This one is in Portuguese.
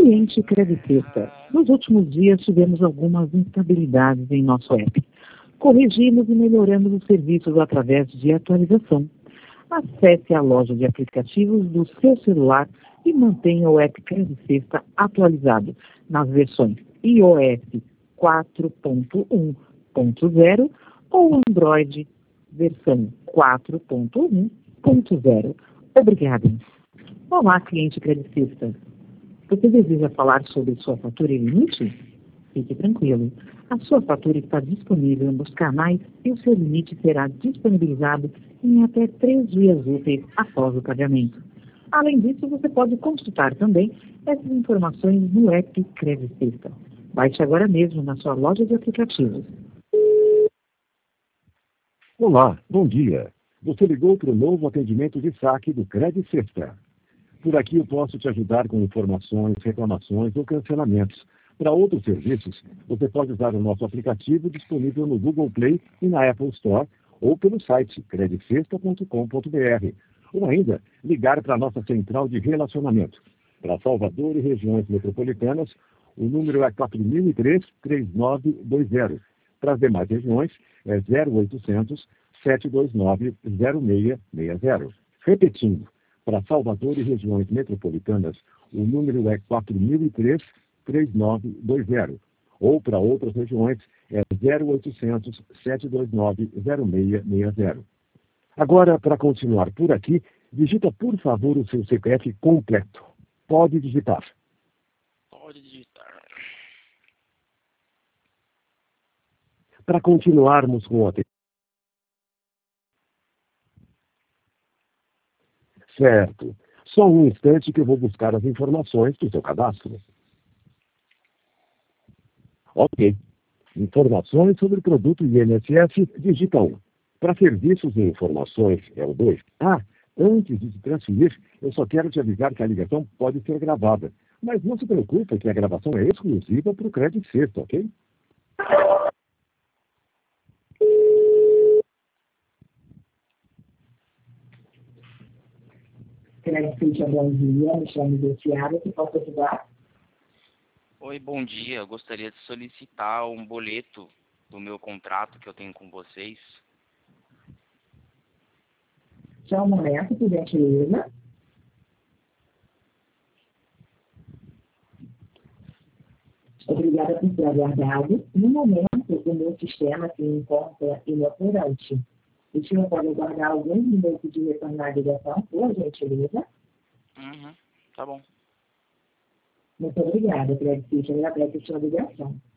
Cliente Credicesta. Nos últimos dias tivemos algumas instabilidades em nosso app. Corrigimos e melhoramos os serviços através de atualização. Acesse a loja de aplicativos do seu celular e mantenha o app Credicesta atualizado nas versões iOS 4.1.0 ou Android versão 4.1.0. Obrigada. Olá, cliente Credicesta. Você deseja falar sobre sua fatura e limite? Fique tranquilo. A sua fatura está disponível nos canais e o seu limite será disponibilizado em até 3 dias úteis após o pagamento. Além disso, você pode consultar também essas informações no app Credicesta. Baixe agora mesmo na sua loja de aplicativos. Olá, bom dia. Você ligou para o novo atendimento de saque do Credicesta. Por aqui eu posso te ajudar com informações, reclamações ou cancelamentos. Para outros serviços, você pode usar o nosso aplicativo disponível no Google Play e na Apple Store ou pelo site credicesta.com.br. Ou ainda, ligar para a nossa central de relacionamento. Para Salvador e regiões metropolitanas, o número é 4003-3920. Para as demais regiões, é 0800 729 0660. Repetindo, para Salvador e regiões metropolitanas, o número é 4003-3920. Ou para outras regiões, é 0800 729 0660. Agora, para continuar por aqui, digita, por favor, o seu CPF completo. Pode digitar. Pode digitar. Para continuarmos com o atendimento. Certo. Só um instante que eu vou buscar as informações do seu cadastro. Ok. Informações sobre o produto INSS, digita 1. Para serviços e informações, é o 2. Antes de te transferir, eu só quero te avisar que a ligação pode ser gravada. Mas não se preocupe que a gravação é exclusiva para o Credicesta, ok? Credicesta, bom dia. Me chamo Luciana, que posso ajudar? Oi, bom dia. Eu gostaria de solicitar um boleto do meu contrato que eu tenho com vocês. Só um momento, por gentileza. Obrigada por ter aguardado. No momento, o meu sistema se encontra inoperante. O senhor pode aguardar alguns minutos de retornar a ligação, por gentileza? Tá bom. Muito obrigada, Credicesta. Eu agradeço a sua ligação.